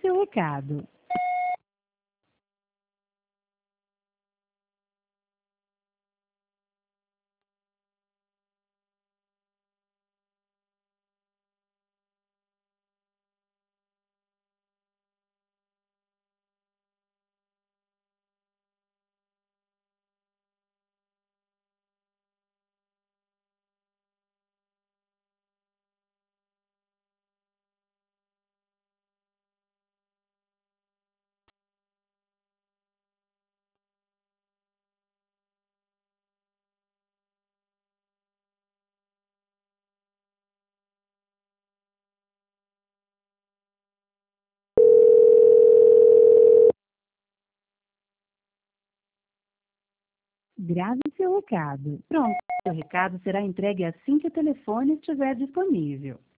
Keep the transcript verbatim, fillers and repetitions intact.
seu recado. Grave seu recado. Pronto, seu recado será entregue assim que o telefone estiver disponível.